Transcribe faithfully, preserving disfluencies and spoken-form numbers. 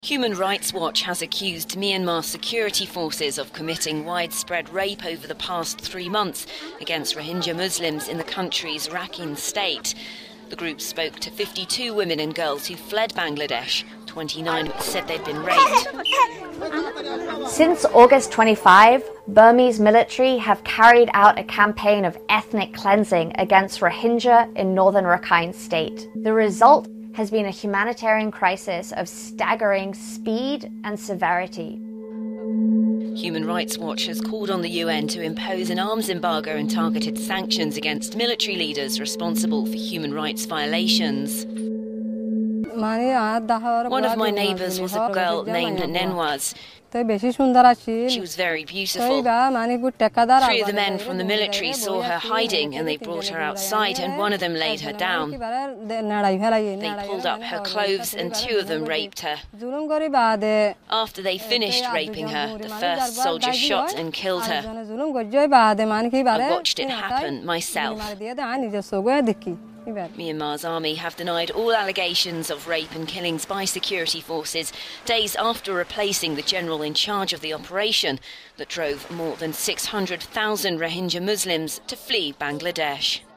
Human Rights Watch has accused Myanmar security forces of committing widespread rape over the past three months against Rohingya Muslims in the country's Rakhine state. The group spoke to fifty-two women and girls who fled Bangladesh. twenty-nine said they'd been raped. Since August twenty-fifth, Burmese military have carried out a campaign of ethnic cleansing against Rohingya in northern Rakhine state. The result has been a humanitarian crisis of staggering speed and severity. Human Rights Watch has called on the U N to impose an arms embargo and targeted sanctions against military leaders responsible for human rights violations. One of my neighbours was a girl named Nenwaz. She was very beautiful. Three of the men from the military saw her hiding and they brought her outside, and one of them laid her down. They pulled up her clothes and two of them raped her. After they finished raping her, the first soldier shot and killed her. I watched it happen myself. Myanmar's army have denied all allegations of rape and killings by security forces, days after replacing the general in charge of the operation that drove more than six hundred thousand Rohingya Muslims to flee Bangladesh.